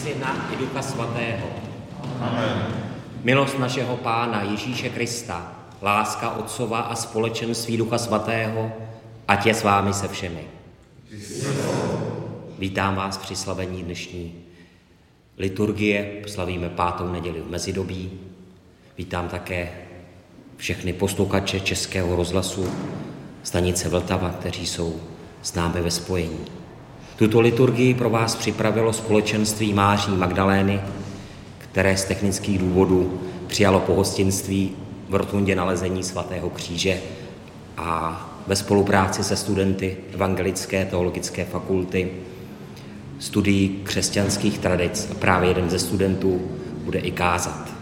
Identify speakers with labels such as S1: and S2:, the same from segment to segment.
S1: Syna i Ducha Svatého.
S2: Amen.
S1: Milost našeho Pána Ježíše Krista, láska Otcova a společenství Ducha Svatého, ať je s vámi se všemi. Vítám vás při slavení dnešní liturgie. Slavíme 5. neděli v mezidobí. Vítám také všechny posluchače Českého rozhlasu, stanice Vltava, kteří jsou s námi ve spojení. Tuto liturgii pro vás připravilo společenství Máří Magdalény, které z technických důvodů přijalo pohostinství v rotundě Nalezení svatého kříže a ve spolupráci se studenty Evangelické teologické fakulty studií křesťanských tradic. A právě jeden ze studentů bude i kázat.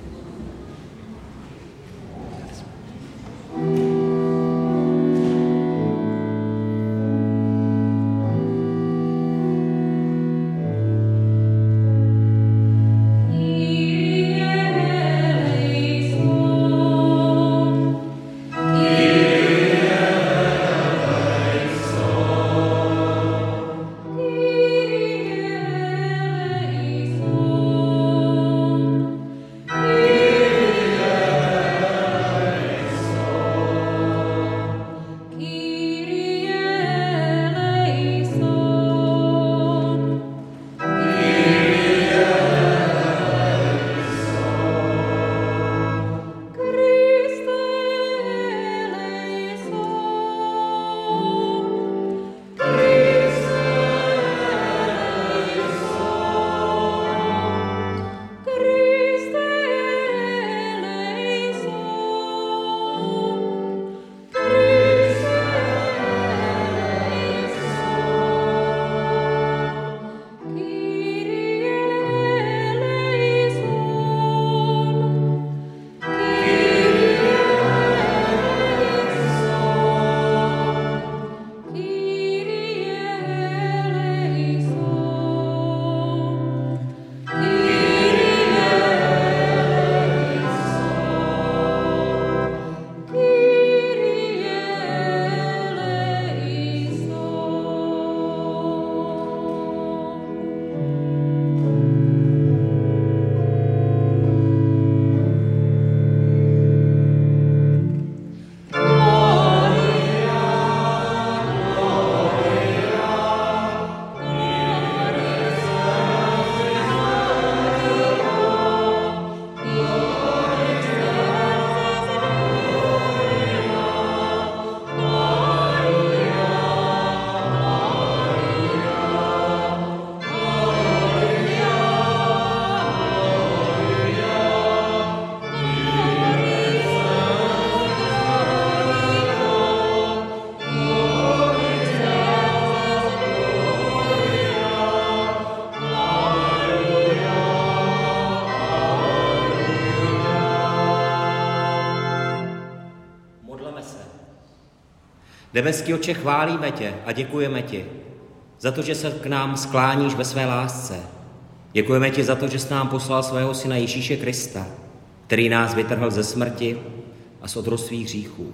S1: Nebeský Otče, chválíme tě a děkujeme ti za to, že se k nám skláníš ve své lásce. Děkujeme ti za to, že jsi nám poslal svého Syna Ježíše Krista, který nás vytrhl ze smrti a z otroctví hříchů.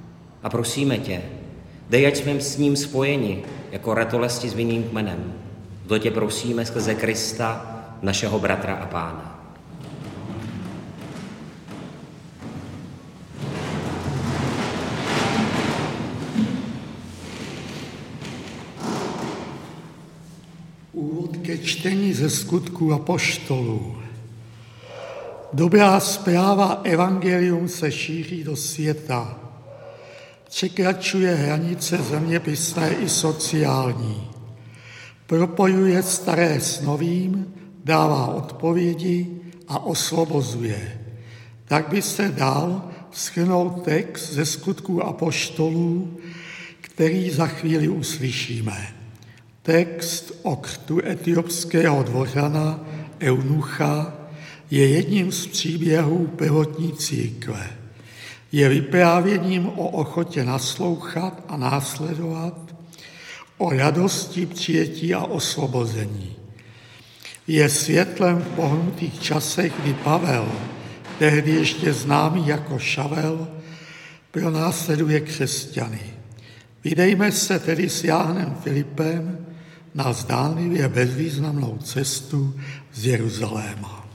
S1: A prosíme tě, dej, ať jsme s ním spojeni jako ratolesti s vinným kmenem. To tě prosíme skrze Krista, našeho bratra a Pána.
S3: Úvod ke čtení ze Skutků apoštolů. Dobrá zpráva evangelium se šíří do světa. Překračuje hranice zeměpisné i sociální. Propojuje staré s novým, dává odpovědi a osvobozuje. Tak by se dal shrnout text ze Skutků apoštolů, který za chvíli uslyšíme. Text o křtu etiopského dvořana Eunucha je jedním z příběhů prvotní církve. Je vyprávěním o ochotě naslouchat a následovat, o radosti přijetí a osvobození. Je světlem v pohnutých časech, kdy Pavel, tehdy ještě známý jako Šavel, pronásleduje křesťany. Vydejme se tedy s Jánem Filipem na zdánlivě bezvýznamnou cestu z Jeruzaléma.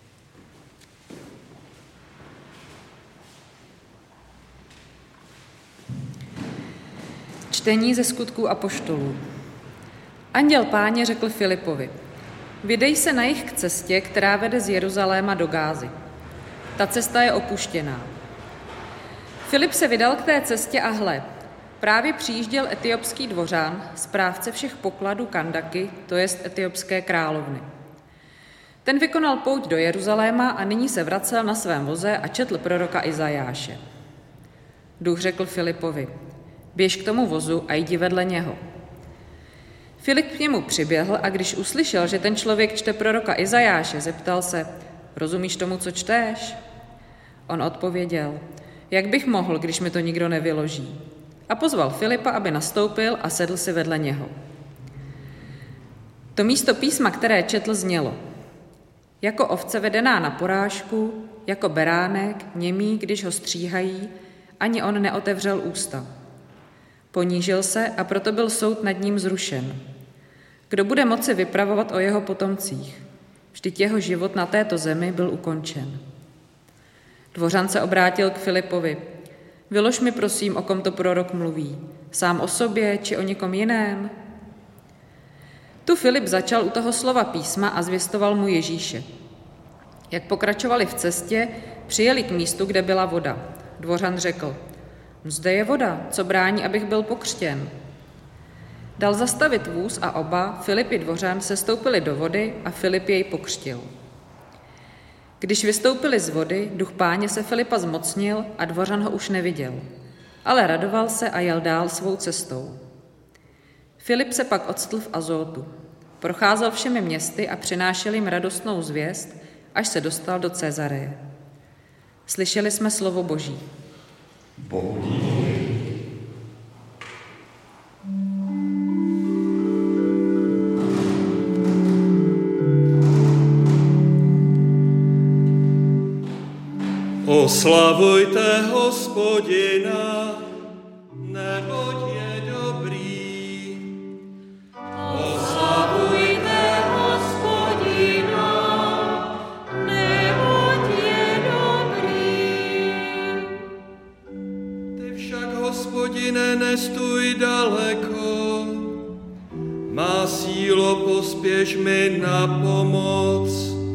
S2: Čtení ze Skutků apoštolů. Anděl Páně řekl Filipovi: Vydej se na jih k cestě, která vede z Jeruzaléma do Gázy. Ta cesta je opuštěná. Filip se vydal k té cestě a hle, právě přijížděl etiopský dvořan, správce všech pokladů Kandaky, to jest etiopské královny. Ten vykonal pouť do Jeruzaléma a nyní se vracel na svém voze a četl proroka Izajáše. Duch řekl Filipovi: Běž k tomu vozu a jdi vedle něho. Filip k němu přiběhl a když uslyšel, že ten člověk čte proroka Izajáše, zeptal se: Rozumíš tomu, co čteš? On odpověděl: Jak bych mohl, když mi to nikdo nevyloží? A pozval Filipa, aby nastoupil a sedl si vedle něho. To místo písma, které četl, znělo: Jako ovce vedená na porážku, jako beránek, němý, když ho stříhají, ani on neotevřel ústa. Ponížil se a proto byl soud nad ním zrušen. Kdo bude moci vypravovat o jeho potomcích? Vždyť jeho život na této zemi byl ukončen. Dvořan se obrátil k Filipovi: Vylož mi prosím, o kom to prorok mluví. Sám o sobě, či o někom jiném? Tu Filip začal u toho slova písma a zvěstoval mu Ježíše. Jak pokračovali v cestě, přijeli k místu, kde byla voda. Dvořan řekl: Zde je voda, co brání, abych byl pokřtěn? Dal zastavit vůz a oba, Filip i dvořan, sestoupili do vody a Filip jej pokřtil. Když vystoupili z vody, duch Páně se Filipa zmocnil a dvořan ho už neviděl, ale radoval se a jel dál svou cestou. Filip se pak octl v Azótu. Procházel všemi městy a přinášel jim radostnou zvěst, až se dostal do Cezareje. Slyšeli jsme slovo Boží.
S4: Bohu díky. Oslavujte Hospodina, neboť je dobrý. Oslavujte Hospodina, neboť je dobrý. Ty však, Hospodine, nestůj daleko, má sílo, pospěš mi na pomoc.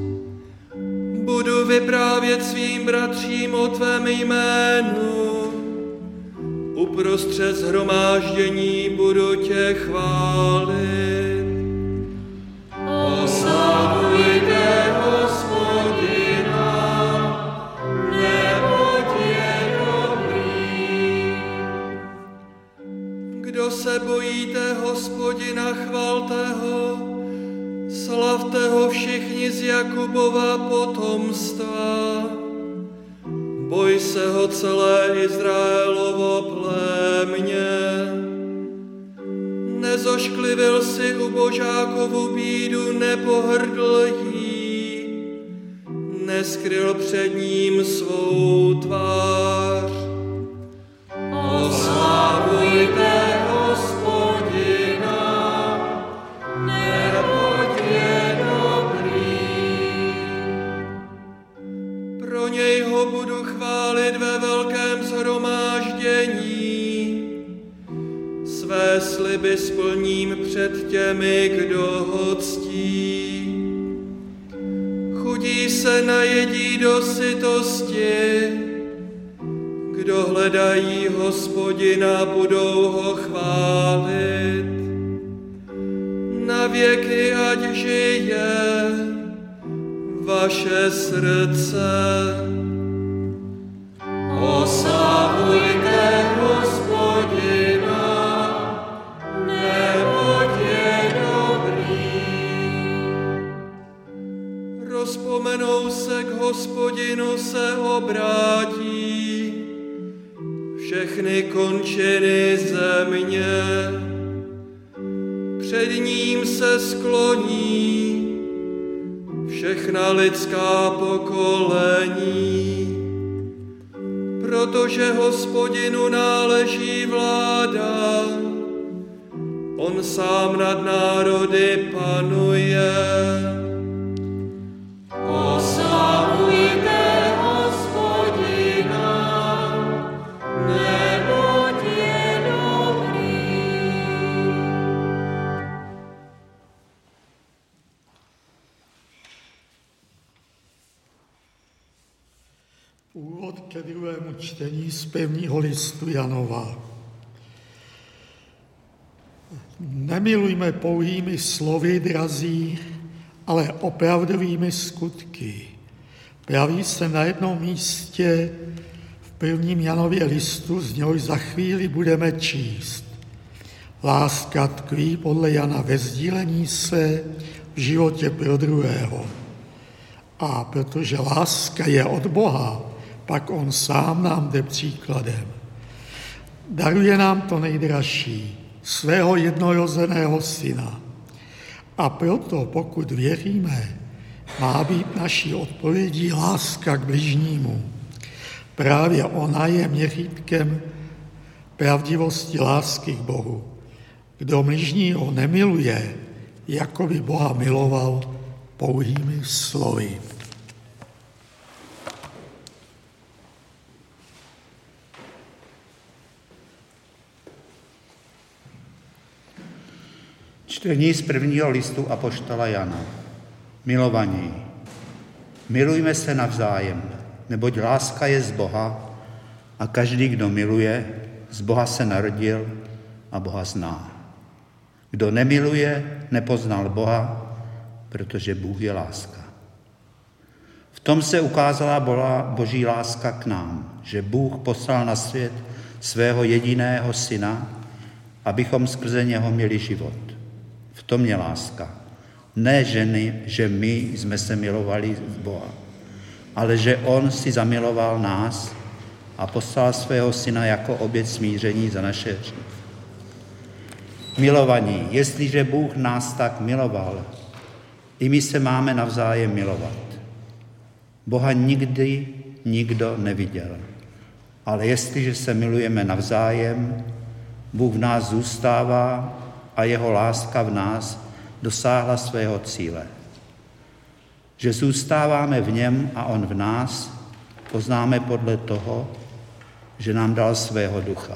S4: Budu vyprávět svým bratřím o tvém jménu, uprostřed shromáždění budu tě chválit. Oslavujte Hospodina, neboť je dobrý. Kdo se bojíte Hospodina, chvalte ho. Slavte ho všichni z Jakubova potomstva. Boj se ho celé Izraelovo plémě. Nezošklivil si ubožákovu bídu, nepohrdl jí, neskryl před ním svou tvář. Oslavujte budu chválit ve velkém shromáždění. Své sliby splním před těmi, kdo ho ctí. Chudí se najedí do sytosti. Kdo hledají Hospodina, budou ho chválit. Na věky ať žije vaše srdce. Oslavujte Hospodina, neboť je dobrý. Rozpomenou se k Hospodinu, se obrátí všechny končiny země. Před ním se skloní všechna lidská pokolení. Protože Hospodinu náleží vláda, On sám nad národy panuje.
S5: Oslavujte Hospodina, neboť je dobrý.
S3: Úvod ke druhému čtení z prvního listu Janova. Nemilujme pouhými slovy, drazí, ale opravdovými skutky. Praví se na jednom místě v prvním Janově listu, z něhož za chvíli budeme číst. Láska tkví podle Jana ve sdílení se v životě pro druhého. A protože láska je od Boha, pak on sám nám jde příkladem. Daruje nám to nejdražší, svého jednorozeného syna. A proto, pokud věříme, má být naší odpovědí láska k bližnímu. Právě ona je měřítkem pravdivosti lásky k Bohu. Kdo bližního nemiluje, jako by Boha miloval pouhými slovy.
S6: Čtení z prvního listu apoštola Jana. Milovaní, milujme se navzájem, neboť láska je z Boha a každý, kdo miluje, z Boha se narodil a Boha zná. Kdo nemiluje, nepoznal Boha, protože Bůh je láska. V tom se ukázala Boží láska k nám, že Bůh poslal na svět svého jediného syna, abychom skrze něho měli život. V tom je láska. Ne ženy, že my jsme se milovali v Boha, ale že on si zamiloval nás a poslal svého syna jako oběť smíření za naše hříchy. Milovaní, jestliže Bůh nás tak miloval, i my se máme navzájem milovat. Boha nikdy nikdo neviděl, ale jestliže se milujeme navzájem, Bůh v nás zůstává a jeho láska v nás dosáhla svého cíle. Že zůstáváme v něm a on v nás, poznáme podle toho, že nám dal svého ducha.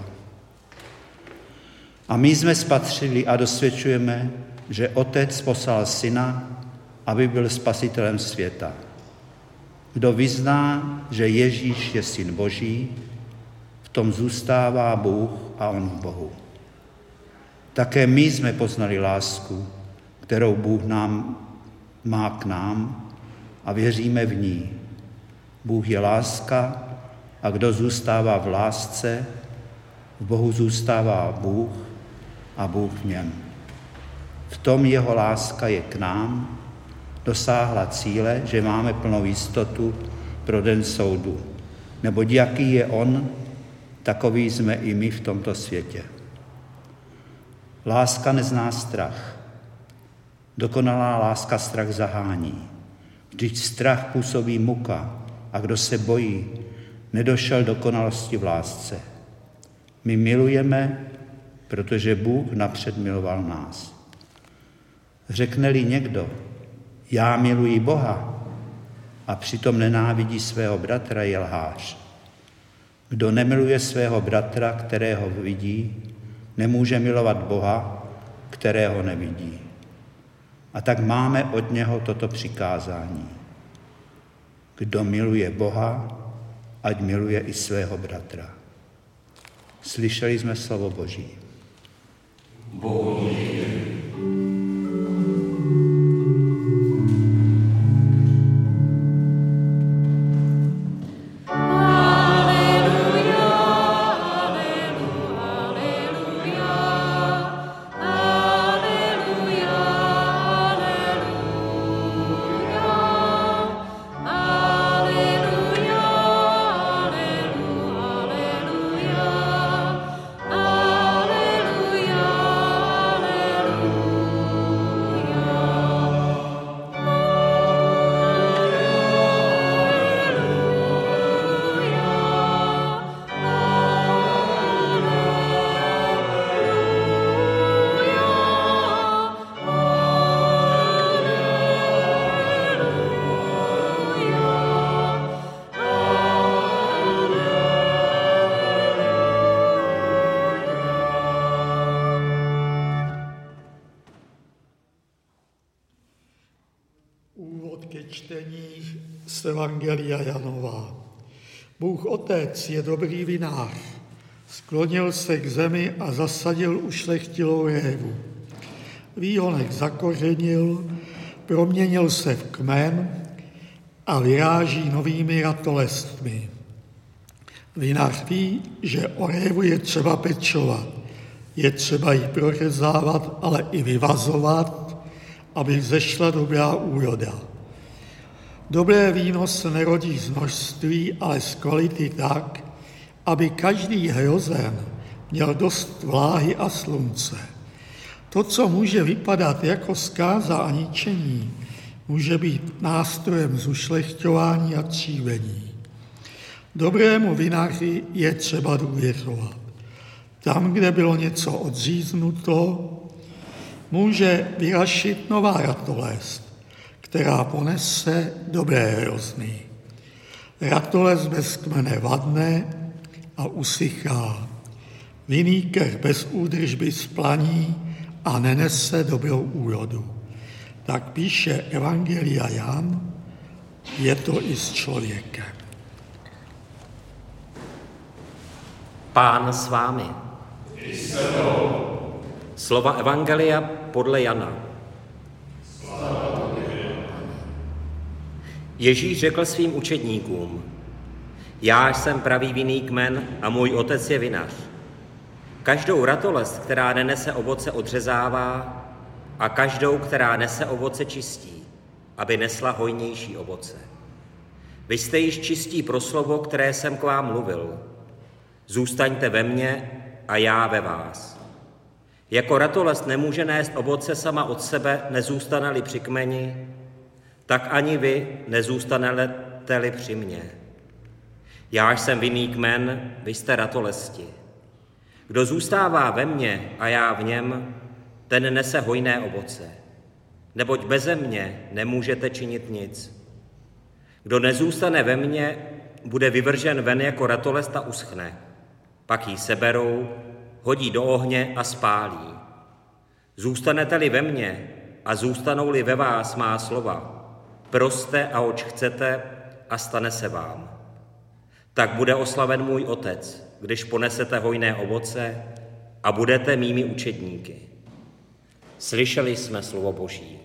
S6: A my jsme spatřili a dosvědčujeme, že Otec poslal syna, aby byl spasitelem světa. Kdo vyzná, že Ježíš je syn Boží, v tom zůstává Bůh a on v Bohu. Také my jsme poznali lásku, kterou Bůh má k nám a věříme v ní. Bůh je láska a kdo zůstává v lásce, v Bohu zůstává Bůh a Bůh v něm. V tom jeho láska je k nám, dosáhla cíle, že máme plnou jistotu pro den soudu. Neboť jaký je on, takový jsme i my v tomto světě. Láska nezná strach. Dokonalá láska strach zahání. Vždyť strach působí muka a kdo se bojí, nedošel dokonalosti v lásce. My milujeme, protože Bůh napřed miloval nás. Řekne-li někdo, já miluji Boha a přitom nenávidí svého bratra, je lhář. Kdo nemiluje svého bratra, kterého vidí, nemůže milovat Boha, kterého nevidí. A tak máme od něho toto přikázání. Kdo miluje Boha, ať miluje i svého bratra. Slyšeli jsme slovo Boží.
S5: Bohu díky.
S3: čtení z Evangelia Janova. Bůh Otec je dobrý vinář. Sklonil se k zemi a zasadil ušlechtilou révu. Výhonek zakořenil, proměnil se v kmen a vyráží novými ratolestmi. Vinař ví, že o révu je třeba pečovat. Je třeba ji prořezávat, ale i vyvazovat, aby vzešla dobrá úroda. Dobré víno se nerodí z množství, ale z kvality tak, aby každý hrozen měl dost vláhy a slunce. To, co může vypadat jako zkáza a ničení, může být nástrojem zušlechťování a třívení. Dobrému vinaři je třeba důvěřovat. Tam, kde bylo něco odříznuto, může vyrašit nová ratolest, která ponese dobré hrozny. Ratolest bez kmene vadne a usychá. Vinný keř bez údržby splaní a nenese dobrou úrodu. Tak píše Evangelia Jan, je to i s člověkem.
S1: Pán s vámi. Slova Evangelia podle Jana. Ježíš řekl svým učedníkům: Já jsem pravý vinný kmen a můj otec je vinař. Každou ratolest, která nenese ovoce, odřezává a každou, která nese ovoce, čistí, aby nesla hojnější ovoce. Vy jste již čistí pro slovo, které jsem k vám mluvil. Zůstaňte ve mně a já ve vás. Jako ratolest nemůže nést ovoce sama od sebe, nezůstane-li při kmeni, tak ani vy nezůstanete-li při mně. Já jsem vinný kmen, vy jste ratolesti. Kdo zůstává ve mně a já v něm, ten nese hojné ovoce. Neboť beze mě nemůžete činit nic. Kdo nezůstane ve mně, bude vyvržen ven jako ratolest a uschne. Pak ji seberou, hodí do ohně a spálí. Zůstanete-li ve mně a zůstanou-li ve vás má slova, proste a oč chcete a stane se vám. Tak bude oslaven můj Otec, když ponesete hojné ovoce a budete mými učedníky. Slyšeli jsme slovo Boží.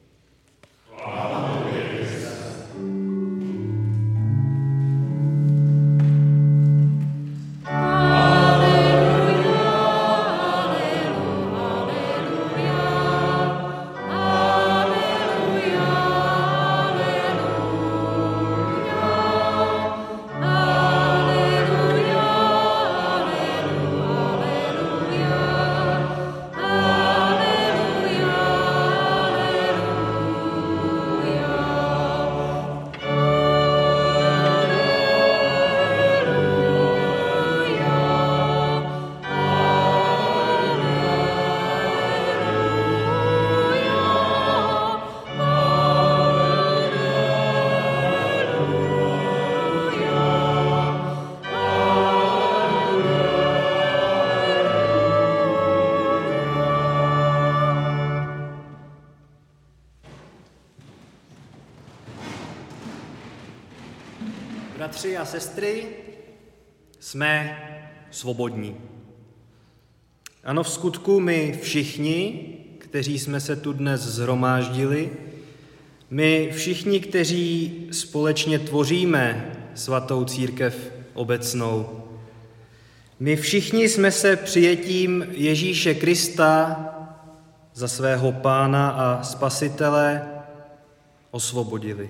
S7: Bratři a sestry, jsme svobodní. Ano, v skutku my všichni, kteří jsme se tu dnes shromáždili, my všichni, kteří společně tvoříme svatou církev obecnou, my všichni jsme se přijetím Ježíše Krista za svého Pána a Spasitele osvobodili.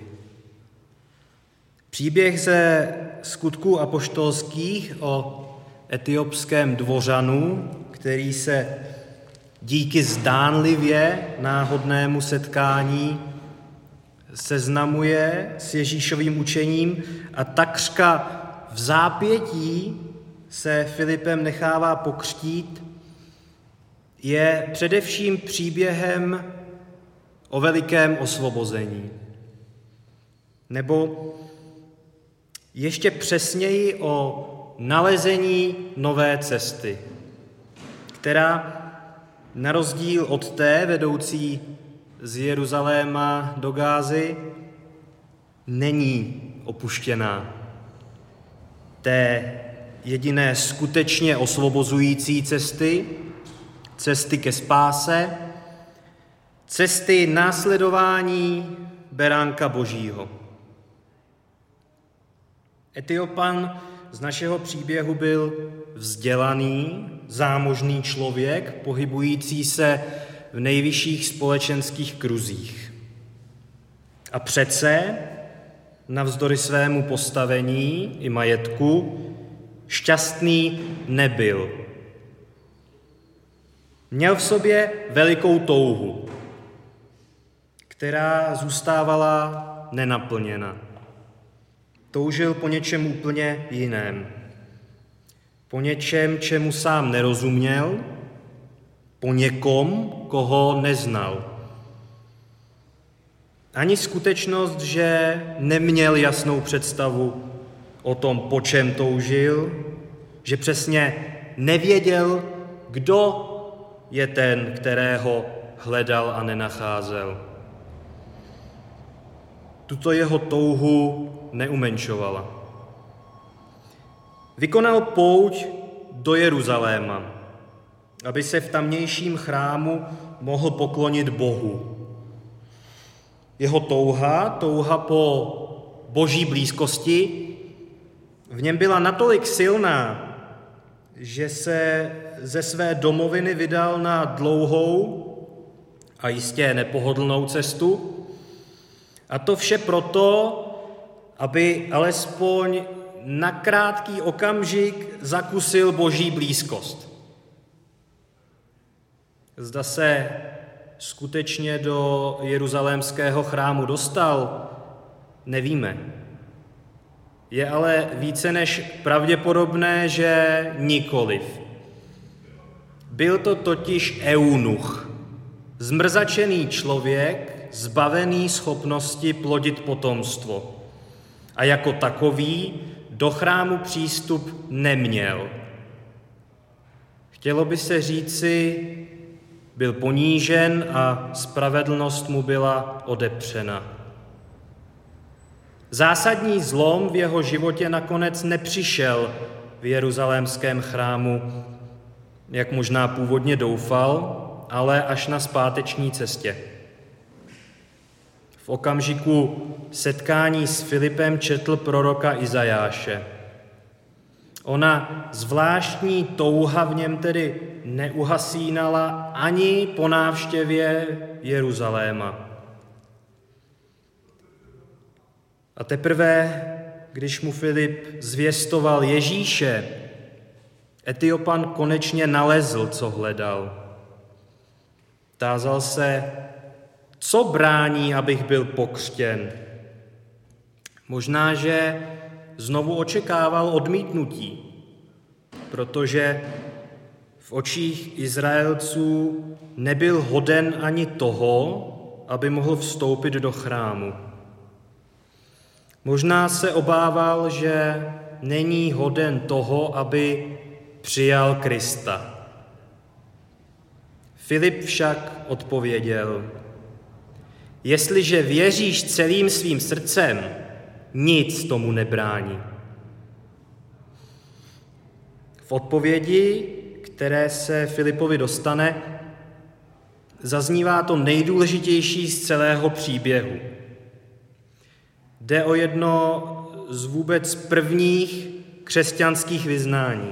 S7: Příběh ze Skutků apoštolských o etiopském dvořanu, který se díky zdánlivě náhodnému setkání seznamuje s Ježíšovým učením a takřka v zápětí se Filipem nechává pokřtít, je především příběhem o velikém osvobození. Nebo ještě přesněji o nalezení nové cesty, která na rozdíl od té vedoucí z Jeruzaléma do Gázy není opuštěná. Té jediné skutečně osvobozující cesty ke spáse, cesty následování beránka Božího. Etiopan z našeho příběhu byl vzdělaný, zámožný člověk, pohybující se v nejvyšších společenských kruzích. A přece, navzdory svému postavení i majetku, šťastný nebyl. Měl v sobě velikou touhu, která zůstávala nenaplněna. Toužil po něčem úplně jiném. Po něčem, čemu sám nerozuměl, po někom, koho neznal. Ani skutečnost, že neměl jasnou představu o tom, po čem toužil, že přesně nevěděl, kdo je ten, kterého hledal a nenacházel. Tuto jeho touhu neumenšovala. Vykonal pouť do Jeruzaléma, aby se v tamnějším chrámu mohl poklonit Bohu. Jeho touha po Boží blízkosti v něm byla natolik silná, že se ze své domoviny vydal na dlouhou a jistě nepohodlnou cestu. A to vše proto, aby alespoň na krátký okamžik zakusil Boží blízkost. Zda se skutečně do jeruzalémského chrámu dostal, nevíme. Je ale více než pravděpodobné, že nikoliv. Byl to totiž eunuch, zmrzačený člověk, zbavený schopnosti plodit potomstvo. A jako takový do chrámu přístup neměl. Chtělo by se říci, byl ponížen a spravedlnost mu byla odepřena. Zásadní zlom v jeho životě nakonec nepřišel v jeruzalémském chrámu, jak možná původně doufal, ale až na zpáteční cestě. V okamžiku setkání s Filipem četl proroka Izajáše. Ona zvláštní touha v něm tedy neuhasínala ani po návštěvě Jeruzaléma. A teprve, když mu Filip zvěstoval Ježíše, Etiopan konečně nalezl, co hledal. Tázal se, co brání, abych byl pokřtěn. Možná, že znovu očekával odmítnutí, protože v očích Izraelců nebyl hoden ani toho, aby mohl vstoupit do chrámu. Možná se obával, že není hoden toho, aby přijal Krista. Filip však odpověděl, jestliže věříš celým svým srdcem, nic tomu nebrání. V odpovědi, které se Filipovi dostane, zaznívá to nejdůležitější z celého příběhu. Jde o jedno z vůbec prvních křesťanských vyznání.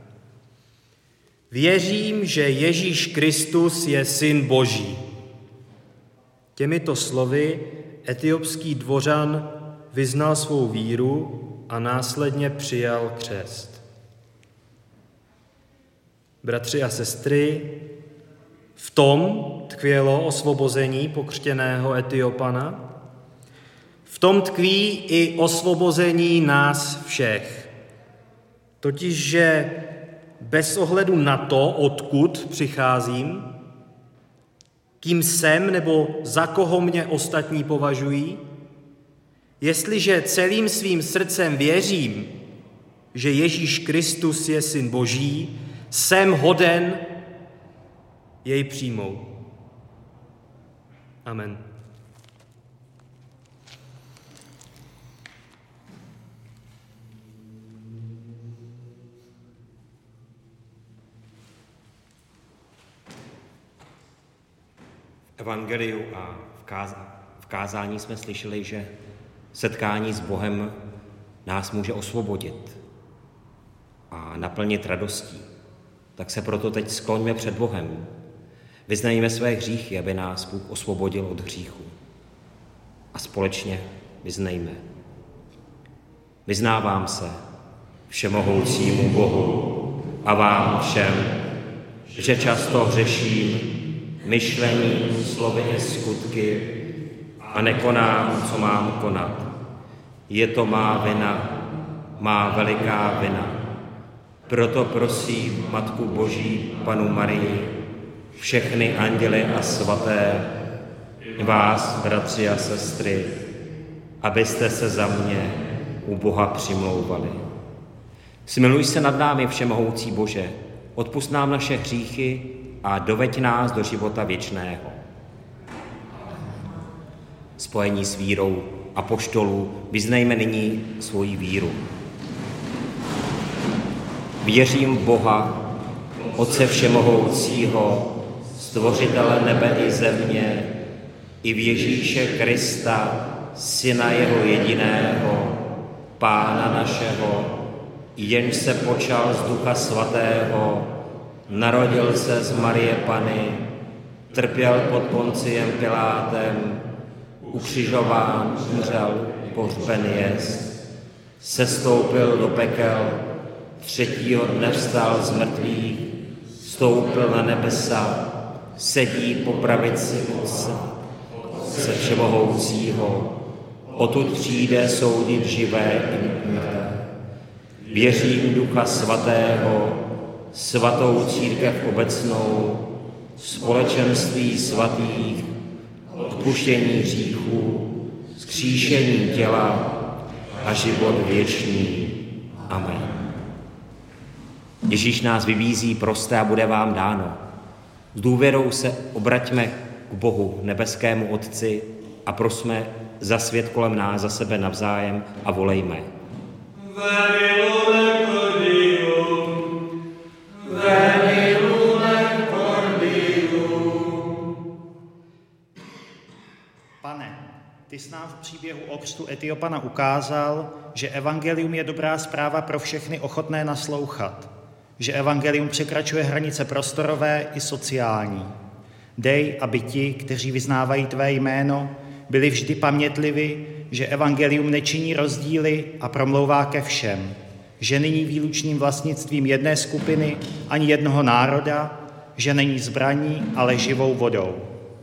S7: Věřím, že Ježíš Kristus je Syn Boží. Těmito slovy etiopský dvořan vyznal svou víru a následně přijal křest. Bratři a sestry, v tom tkvělo osvobození pokřtěného Etiopana, v tom tkví i osvobození nás všech. Totiž, že bez ohledu na to, odkud přicházím, kým jsem nebo za koho mě ostatní považují, jestliže celým svým srdcem věřím, že Ježíš Kristus je Syn Boží, jsem hoden jej přijmout. Amen.
S1: evangeliu a v kázání jsme slyšeli, že setkání s Bohem nás může osvobodit a naplnit radostí. Tak se proto teď skloňme před Bohem. Vyznejme své hříchy, aby nás Bůh osvobodil od hříchu. A společně vyznejme. Vyznávám se všemohoucímu Bohu a vám všem, že často hřeším myšlením, slovy i skutky a nekonám, co mám konat. Je to má vina, má veliká vina. Proto prosím Matku Boží, Panu Marii, všechny anděly a svaté, vás, bratři a sestry, abyste se za mě u Boha přimlouvali. Smiluj se nad námi, všemohoucí Bože, odpusť nám naše hříchy a doveď nás do života věčného. Spojení s vírou apoštolů vyznejme nyní svoji víru. Věřím v Boha, Otce všemohoucího, Stvořitele nebe i země, i v Ježíše Krista, Syna jeho jediného, Pána našeho, jenž se počal z Ducha Svatého, narodil se z Marie Panny, trpěl pod Ponciem Pilátem, ukřižován, umřel, pohřben jest, sestoupil do pekel, třetího dne vstal z mrtvých, vstoupil na nebesa, sedí po pravici Otce všemohoucího, odtud přijde soudit živé i mrtvé. Věřím Ducha Svatého, svatou církev obecnou, společenství svatých, odpuštění hříchů, vzkříšení těla a život věčný. Amen. Ježíš nás vybízí, proste a bude vám dáno. S důvěrou se obraťme k Bohu, nebeskému Otci, a prosme za svět kolem nás, za sebe navzájem a volejme.
S8: Pane, ty jsi nám v příběhu o křtu Etiopana ukázal, že evangelium je dobrá zpráva pro všechny ochotné naslouchat, že evangelium překračuje hranice prostorové i sociální. Dej, aby ti, kteří vyznávají tvé jméno, byli vždy pamětlivi, že evangelium nečiní rozdíly a promlouvá ke všem, že není výlučným vlastnictvím jedné skupiny ani jednoho národa, že není zbraní, ale živou vodou.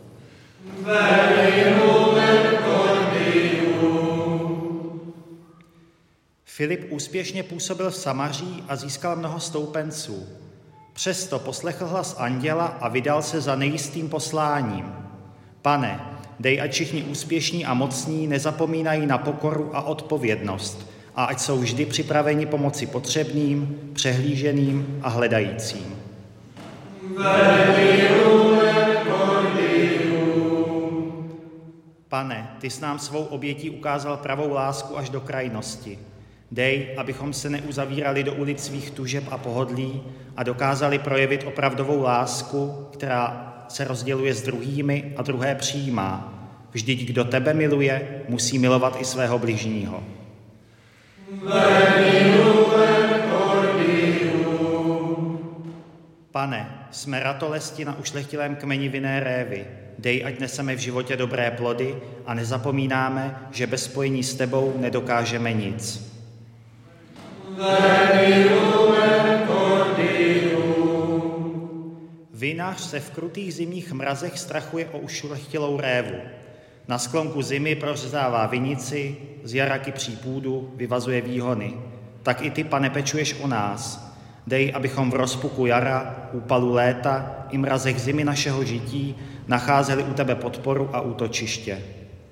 S8: Filip úspěšně působil v Samaří a získal mnoho stoupenců. Přesto poslechl hlas anděla a vydal se za nejistým posláním. Pane, dej, ať všichni úspěšní a mocní nezapomínají na pokoru a odpovědnost a ať jsou vždy připraveni pomoci potřebným, přehlíženým a hledajícím. Pane, ty jsi nám svou obětí ukázal pravou lásku až do krajnosti. Dej, abychom se neuzavírali do ulic svých tužeb a pohodlí a dokázali projevit opravdovou lásku, která se rozděluje s druhými a druhé přijímá. Vždyť kdo tebe miluje, musí milovat i svého bližního. Pane, jsme ratolesti na ušlechtilém kmeni vinné révy. Dej, ať neseme v životě dobré plody a nezapomínáme, že bez spojení s tebou nedokážeme nic. Vinař se v krutých zimních mrazech strachuje o ušlechtilou révu. Na sklonku zimy prořezává vinici, z jara kypří půdu, vyvazuje výhony. Tak i ty, Pane, pečuješ o nás. Dej, abychom v rozpuku jara, úpalu léta i mrazech zimy našeho žití nacházeli u tebe podporu a útočiště.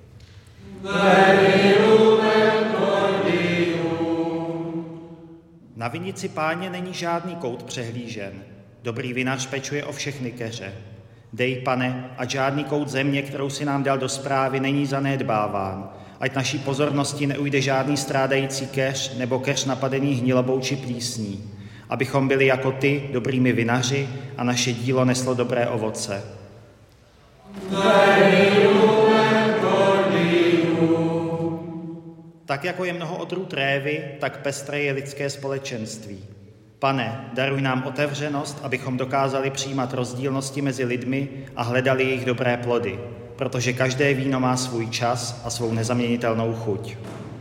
S8: Na vinici Páně není žádný kout přehlížen. Dobrý vinař pečuje o všechny keře. Dej, Pane, ať žádný kout země, kterou si nám dal do správy, není zanedbáván. Ať naší pozornosti neujde žádný strádající keř nebo keř napadený hnilobou či plísní. Abychom byli jako ty dobrými vinaři a naše dílo neslo dobré ovoce. Tak jako je mnoho odrůd révy, tak pestré je lidské společenství. Pane, daruj nám otevřenost, abychom dokázali přijímat rozdílnosti mezi lidmi a hledali jejich dobré plody, protože každé víno má svůj čas a svou nezaměnitelnou chuť.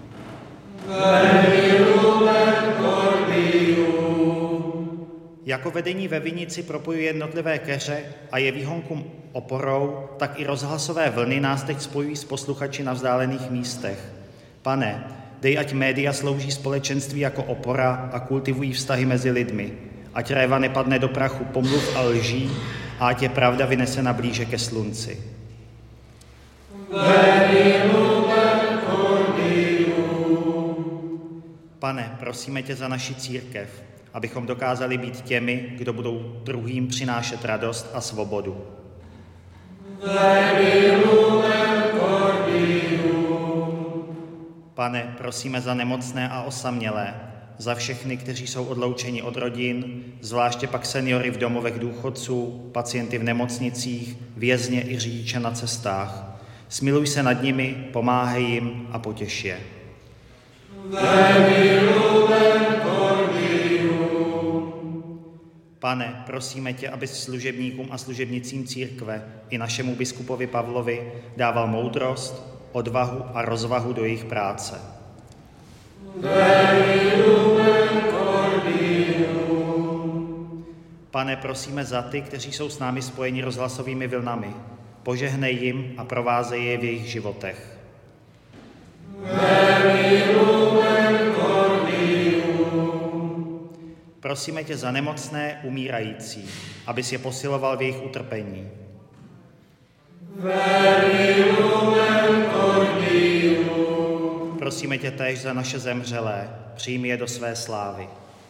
S8: Jako vedení ve vinici propojuje jednotlivé keře a je výhonkům oporou, tak i rozhlasové vlny nás teď spojují s posluchači na vzdálených místech. Pane, dej, ať média slouží společenství jako opora a kultivují vztahy mezi lidmi. Ať réva nepadne do prachu pomluv a lží a ať je pravda vynesena blíže ke slunci. Pane, prosíme tě za naši církev, abychom dokázali být těmi, kdo budou druhým přinášet radost a svobodu. Pane, prosíme za nemocné a osamělé, za všechny, kteří jsou odloučeni od rodin, zvláště pak seniory v domovech důchodců, pacienty v nemocnicích, vězně i řidiče na cestách. Smiluj se nad nimi, pomáhej jim a potěš je. Pane, prosíme tě, abys služebníkům a služebnicím církve i našemu biskupovi Pavlovi dával moudrost, odvahu a rozvahu do jejich práce. Pane, prosíme za ty, kteří jsou s námi spojeni rozhlasovými vlnami. Požehnej jim a provázej je v jejich životech. Prosíme tě za nemocné, umírající, abys je posiloval v jejich utrpení. Prosíme tě též za naše zemřelé, přijmi je do své slávy.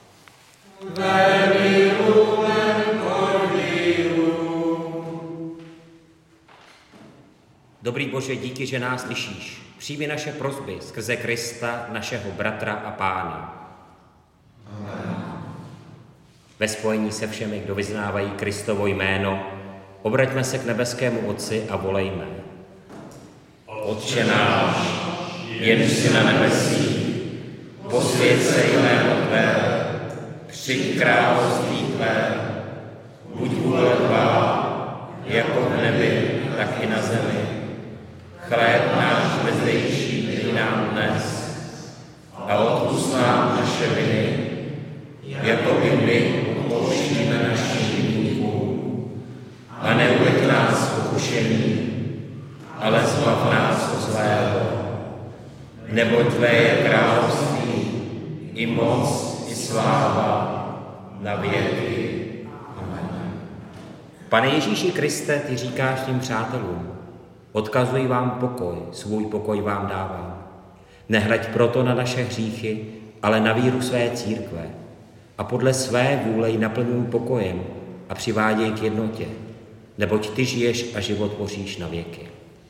S1: Dobrý Bože, díky, že nás slyšíš. Přijmi naše prosby skrze Krista, našeho bratra a Pána. Amen. Ve spojení se všemi, kdo vyznávají Kristovo jméno, obraťme se k nebeskému Otci a volejme. Otče náš, jenž jsi na nebesích, posvěť se jméno Tvé, přijď království Tvé, buď vůle Tvá, jako v nebi, tak i na zemi. Chléb náš bezdejší dej nám dnes a odpusť nám naše viny, jako i my odpouštíme našim viníkům. A neuveď nás v pokušení, ale zbav nás od zlého. Neboť Tvé je království, i moc, i sláva, na věky. Amen. Pane Ježíši Kriste, ty říkáš svým přátelům, odkazuji vám pokoj, svůj pokoj vám dávám. Nehleď proto na naše hříchy, ale na víru své církve a podle své vůle ji naplňuj pokojem a přiváděj k jednotě, neboť ty žiješ a život tvoříš na věky.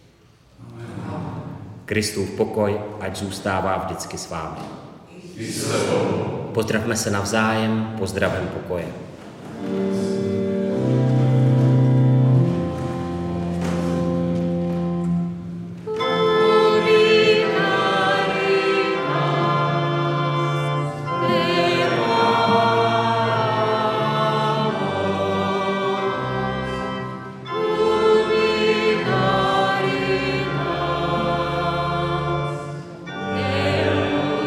S1: Kristův pokoj, ať zůstává vždycky s vámi. Pozdravme se navzájem pozdravem pokoje.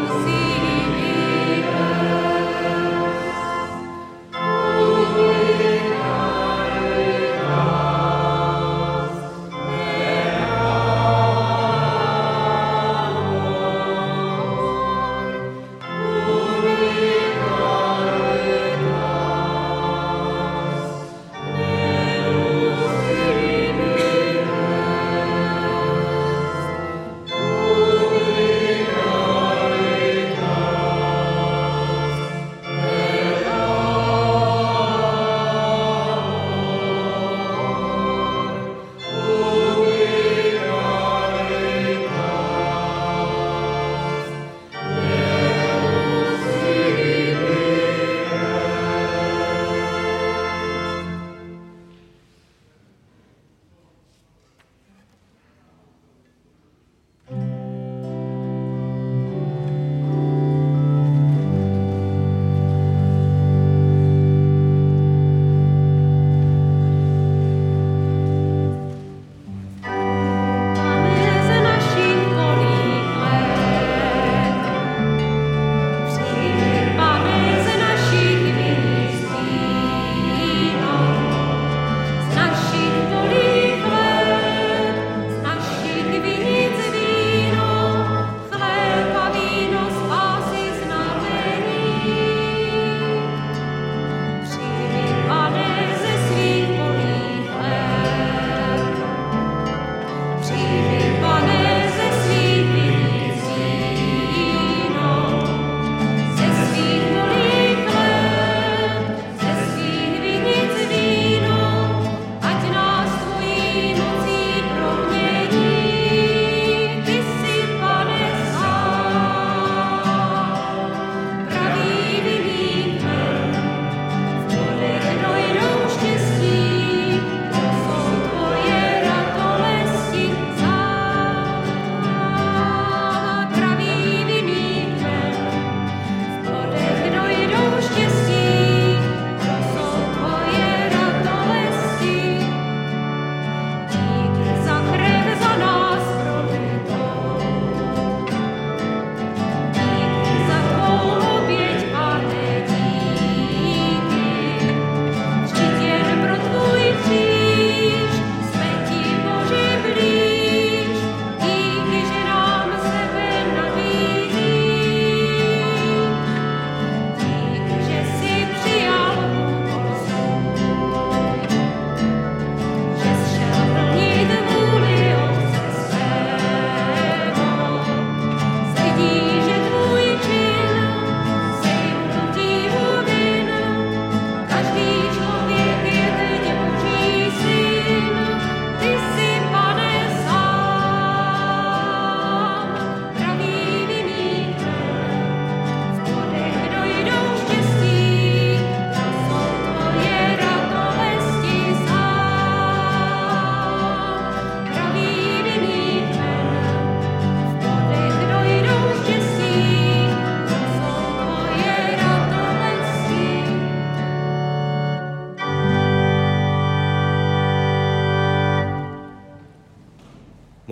S5: Amen.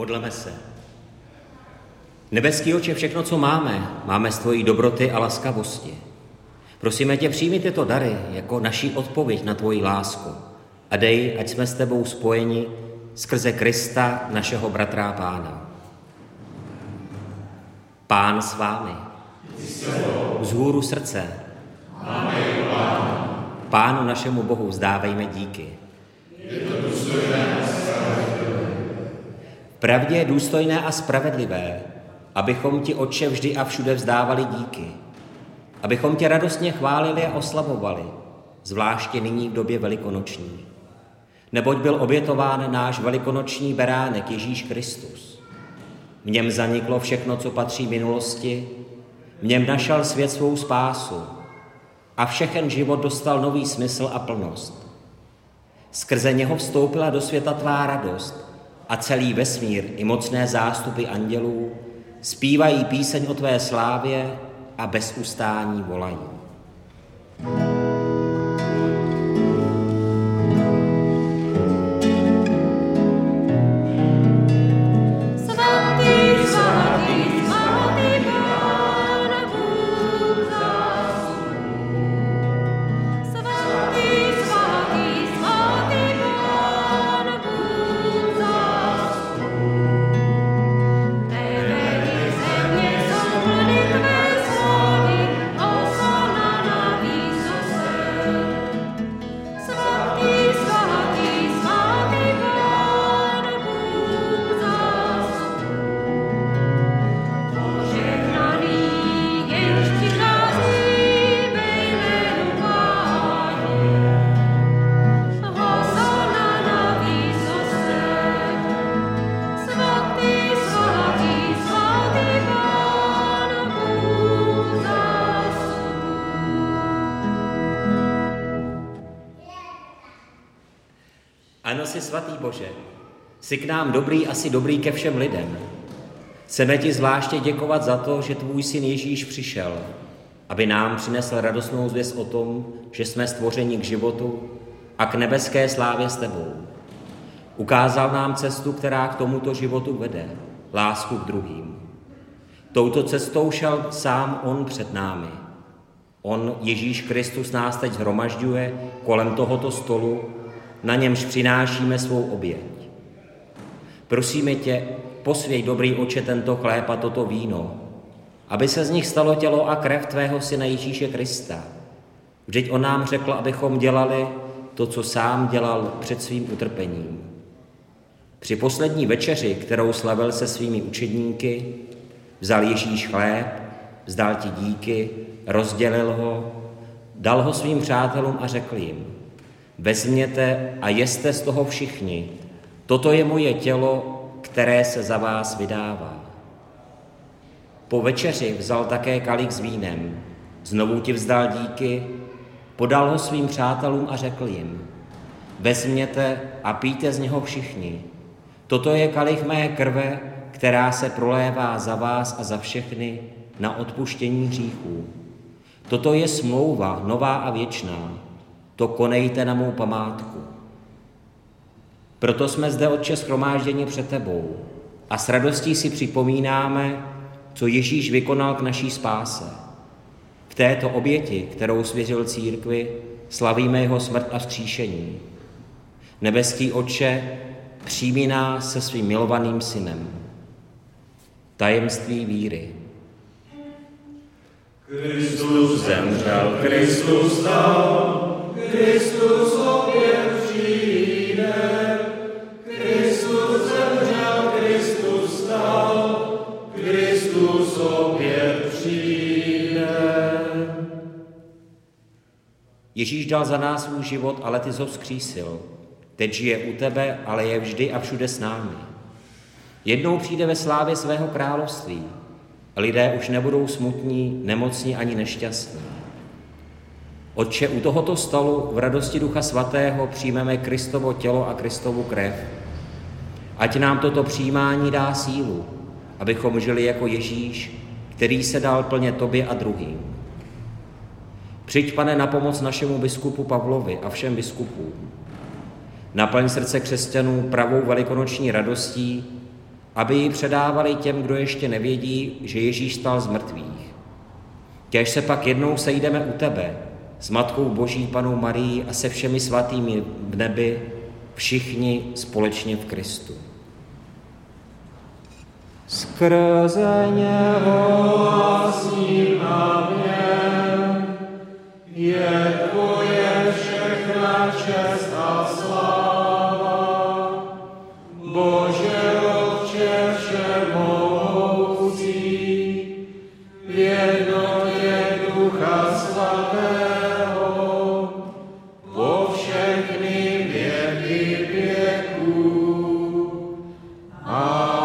S1: Modleme se. Nebeský Otče, všechno, co máme z tvojí dobroty a laskavosti. Prosíme tě, přijmi tyto dary jako naší odpověď na tvoji lásku a dej, ať jsme s tebou spojeni skrze Krista, našeho bratra a Pána. Pán s vámi. Vzhůru srdce. Pánu našemu Bohu vzdávejme díky. V pravdě je důstojné a spravedlivé, abychom ti, Otče, vždy a všude vzdávali díky. Abychom tě radostně chválili a oslavovali, zvláště nyní v době velikonoční. Neboť byl obětován náš velikonoční beránek Ježíš Kristus. V něm zaniklo všechno, co patří minulosti, v něm našel svět svou spásu a všechen život dostal nový smysl a plnost. Skrze něho vstoupila do světa tvá radost a celý vesmír i mocné zástupy andělů zpívají píseň o tvé slávě a bez ustání volají. Ano, jsi svatý Bože, jsi k nám dobrý a jsi dobrý ke všem lidem. Chceme ti zvláště děkovat za to, že tvůj syn Ježíš přišel, aby nám přinesl radostnou zvěst o tom, že jsme stvořeni k životu a k nebeské slávě s tebou. Ukázal nám cestu, která k tomuto životu vede, lásku k druhým. Touto cestou šel sám on před námi. On, Ježíš Kristus, nás teď shromažďuje kolem tohoto stolu, na němž přinášíme svou oběť. Prosíme tě, posvěť, dobrý Otče, tento chléb a toto víno, aby se z nich stalo tělo a krev tvého syna Ježíše Krista. Vždyť on nám řekl, abychom dělali to, co sám dělal před svým utrpením. Při poslední večeři, kterou slavil se svými učedníky, vzal Ježíš chléb, vzdal ti díky, rozdělil ho, dal ho svým přátelům a řekl jim: vezměte a jeste z toho všichni, toto je moje tělo, které se za vás vydává. Po večeři vzal také kalich s vínem, znovu ti vzdal díky, podal ho svým přátelům a řekl jim: vezměte a pijte z něho všichni, toto je kalich mé krve, která se prolévá za vás a za všechny na odpuštění hříchů. Toto je smlouva nová a věčná, to konejte na mou památku. Proto jsme zde, Otče, shromážděni před tebou a s radostí si připomínáme, co Ježíš vykonal k naší spáse. V této oběti, kterou svěřil církvi, slavíme jeho smrt a vzkříšení. Nebeský Otče, přijmi nás se svým milovaným synem. Tajemství víry.
S5: Kristus zemřel, Kristus vstal, Kristus opět přijde. Kristus zemřel, Kristus vstal, Kristus opět přijde.
S1: Ježíš dal za nás svůj život, ale ty ho vzkřísil. Teď žije u tebe, ale je vždy a všude s námi. Jednou přijde ve slávě svého království. Lidé už nebudou smutní, nemocní ani nešťastní. Otče, u tohoto stolu v radosti Ducha Svatého přijmeme Kristovo tělo a Kristovu krev. Ať nám toto přijímání dá sílu, abychom žili jako Ježíš, který se dal plně tobě a druhým. Přijď, Pane, na pomoc našemu biskupu Pavlovi a všem biskupům. Naplň srdce křesťanů pravou velikonoční radostí aby ji předávali těm, kdo ještě nevědí, že Ježíš stal z mrtvých. Kéž se pak jednou sejdeme u tebe s Matkou Boží Pannou Marií a se všemi svatými v nebi, všichni společně v Kristu. Skrze něho a s ním a v něm je tvoje všechna čest a sláva, Bože Otče všemohoucí, v jednotě Ducha Svatého, po všechny věky věků. Amen.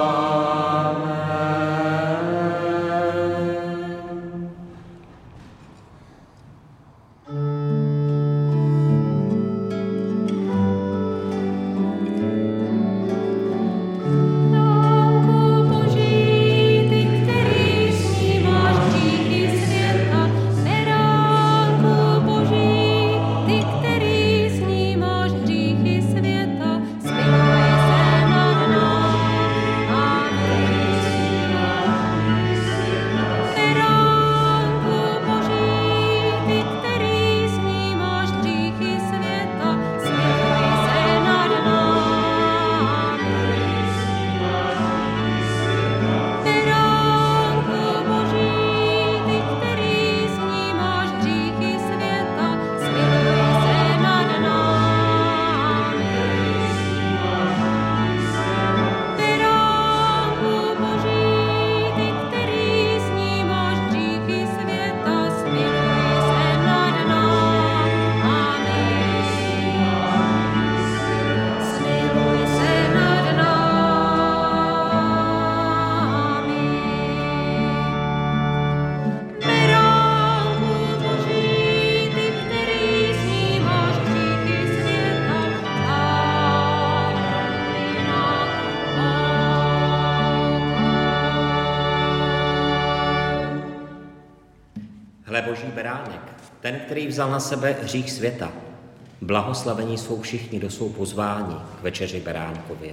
S1: Hle Boží beránek, ten, který vzal na sebe hřích světa. Blahoslavení jsou všichni, kdo jsou pozváni k večeři beránkově.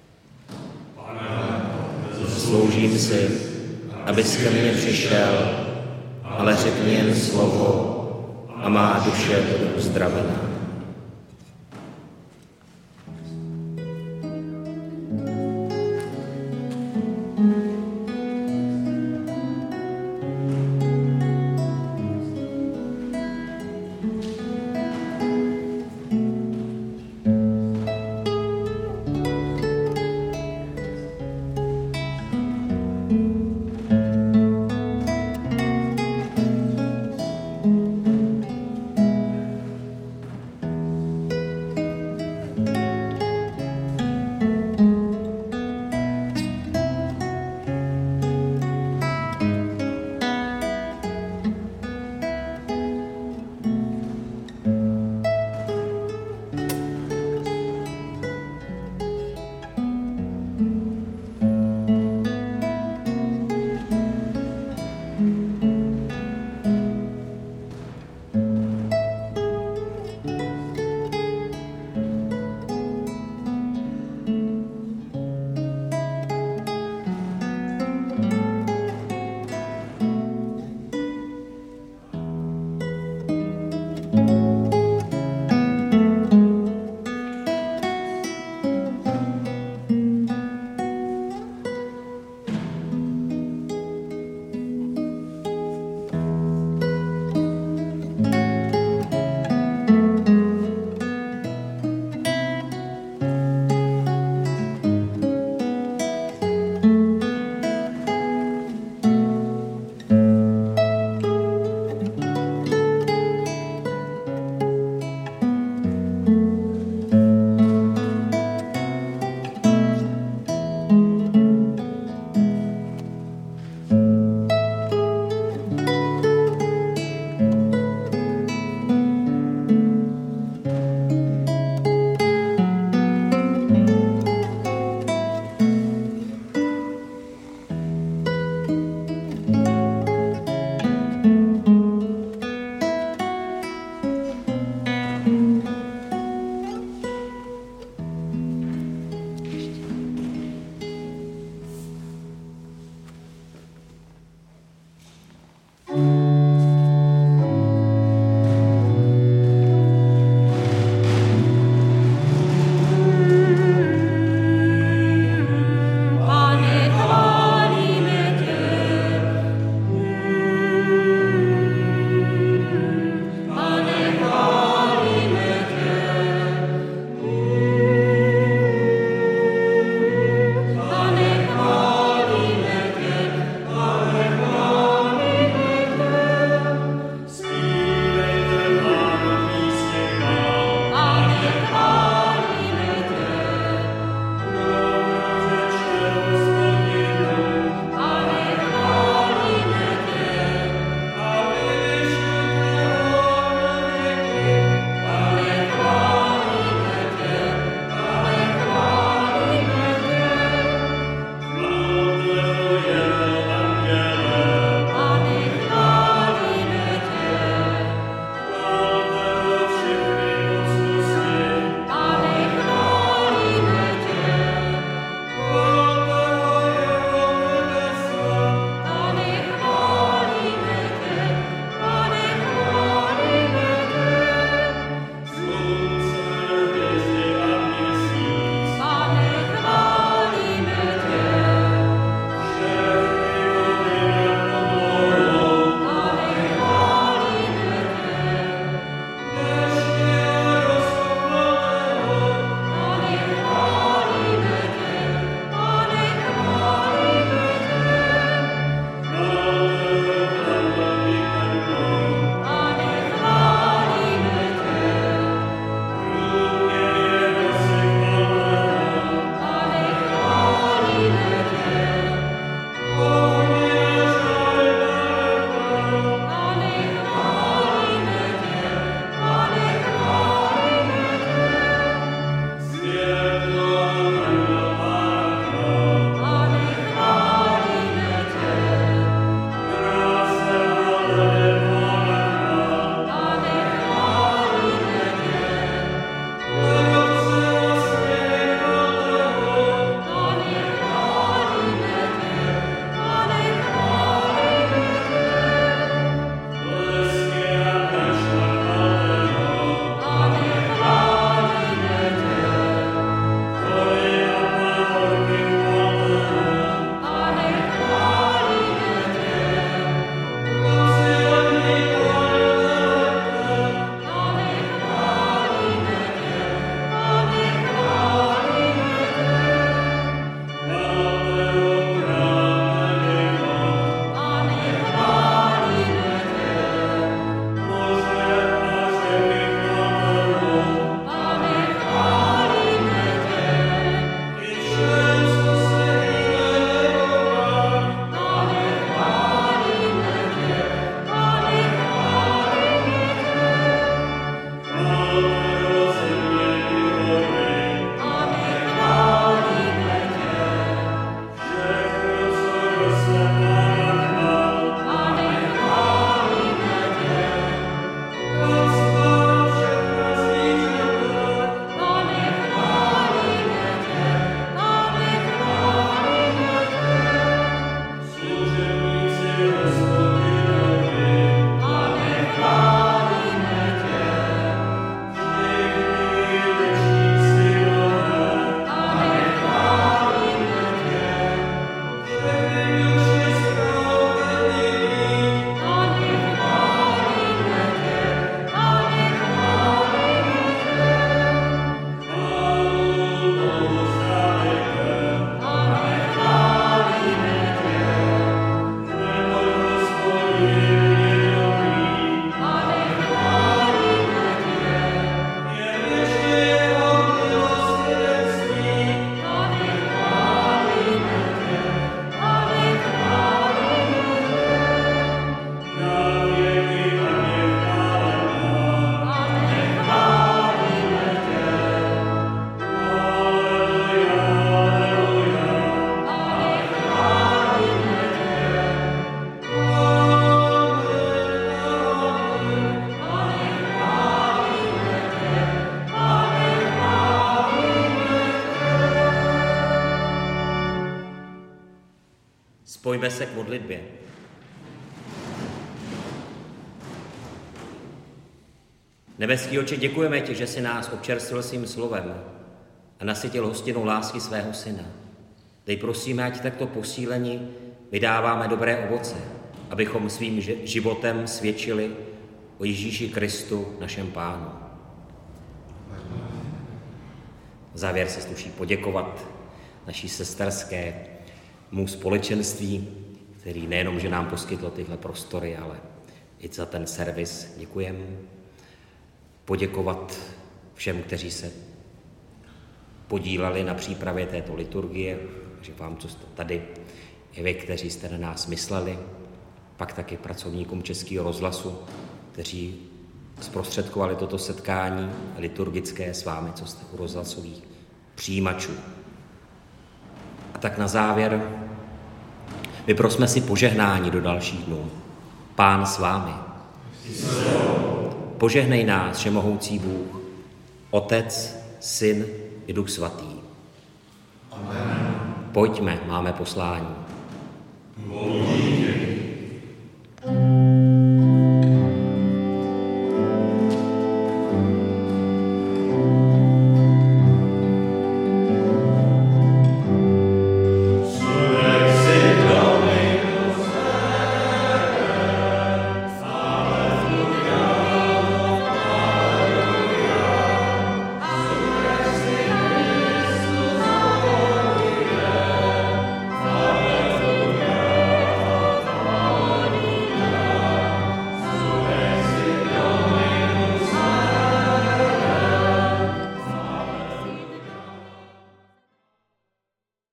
S1: Sloužím si, abys ke mně přišel, ale řekni jen slovo a má duše bude uzdravená. Připojme se k modlitbě. Nebeský Otče, děkujeme ti, že jsi nás občerstvil svým slovem a nasytil hostinou lásky svého syna. Dej prosíme, ať takto posíleni vydáváme dobré ovoce, abychom svým životem svědčili o Ježíši Kristu, našem Pánu. V závěr se sluší poděkovat naší sesterskému společenství, který nejenom, že nám poskytlo tyhle prostory, ale i za ten servis děkujeme. Poděkovat všem, kteří se podíleli na přípravě této liturgie, že vám, co jste tady, i vy, kteří jste na nás mysleli, pak taky pracovníkům Českého rozhlasu, kteří zprostředkovali toto setkání liturgické s vámi, co jste u rozhlasových přijímačů. A tak na závěr vyprosme si požehnání do dalších dnů. Pán s vámi. Požehnej nás, všemohoucí Bůh, Otec, Syn i Duch Svatý.
S5: Amen.
S1: Pojďme, máme poslání.